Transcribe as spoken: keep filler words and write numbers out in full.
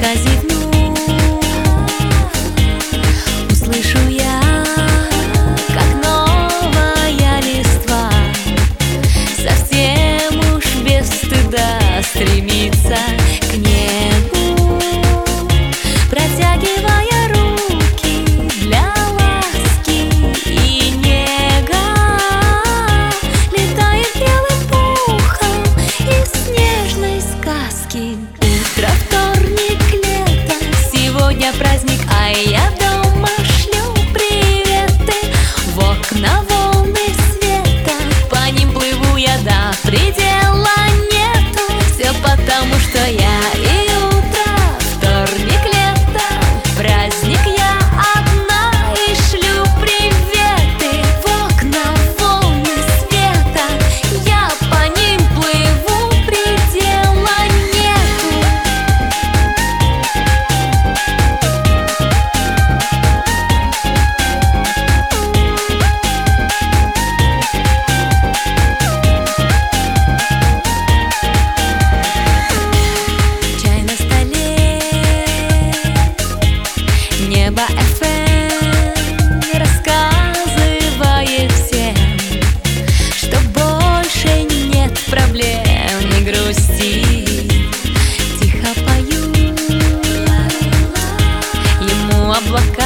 тихонько зевну, услышу я, как новая листва совсем уж без стыда стремится к небу, протягивая руки для ласки и нега. Летает белым пухом из снежной сказки. Утро, вторник, лето, сегодня праздник, а я дома шлю приветы. В окна волны света, по ним плыву я, до предела нету. Все потому, что я и утро, вторник, лето, праздник, я одна и шлю приветы. В окна волны света, я по ним плыву, предела нету. Чай на столе, Небо эф эм рассказывает всем, что больше нет проблем, не грусти. Тихо пою ему облака.